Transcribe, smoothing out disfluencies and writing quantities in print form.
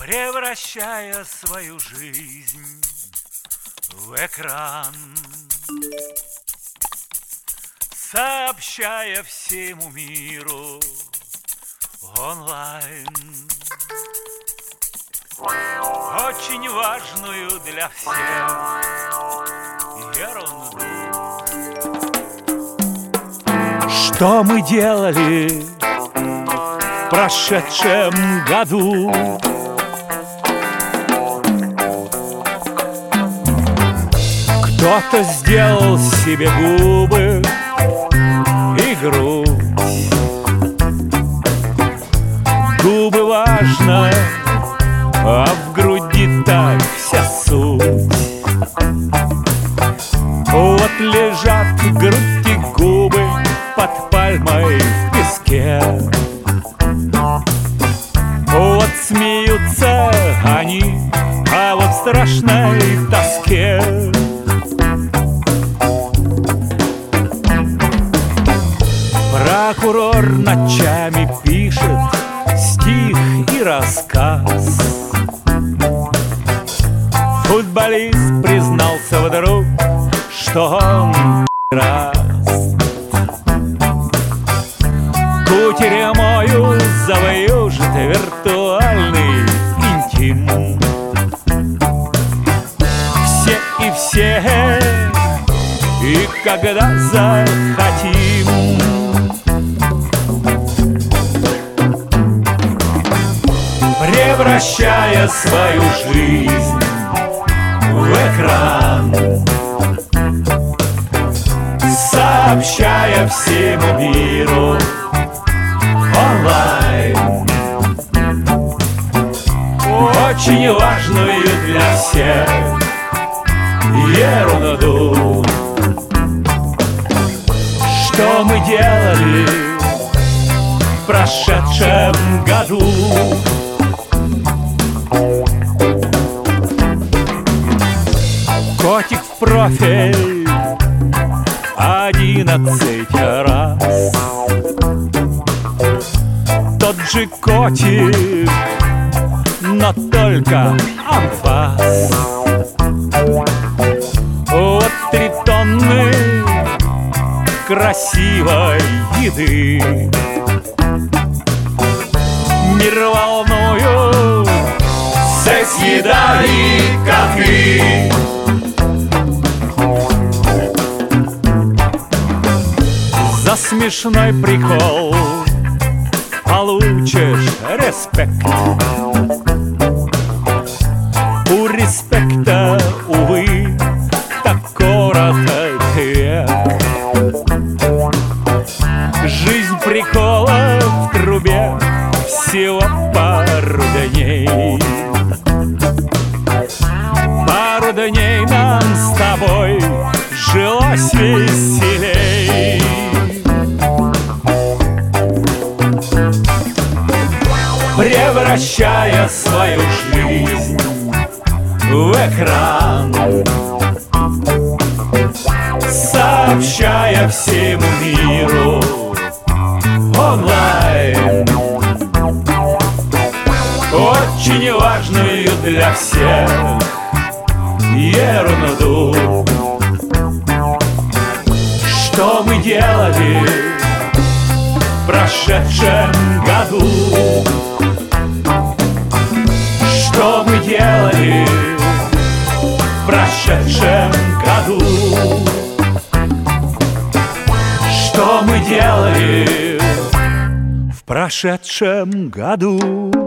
превращая свою жизнь в экран, сообщая всему миру онлайн очень важную для всех ерунду. Что мы делали в прошедшем году? Кто-то сделал себе губы и грудь. Губы важно, а в груди так вся суть. Вот лежат грудь и губы под пальмой в песке. Вот смеются они, а вот в страшной тоске. Прокурор ночами пишет стих и рассказ. Футболист признался вдруг, что он раз кутерьмою завоюжит виртуальный интим. Все и все, и когда захотим. Превращая свою жизнь в экран, сообщая всему миру онлайн очень важную для всех ерунду. Что мы делали в прошедшем году? Котик в профиль 11 раз. Тот же котик, но только анфас. Вот 3 тонны красивой еды. Мир волнуют секс, еда и коты. За смешной прикол получишь респект. У респекта, увы, так короток век. Жизнь прикола в трубе всего пару дней. Пару дней нам с тобой жилось веселей. Превращая свою жизнь в экран, сообщая всему миру онлайн очень важную для всех ерунду. Что мы делали в прошедшем году? Что мы делали в прошедшем году? Что мы делали в прошедшем году?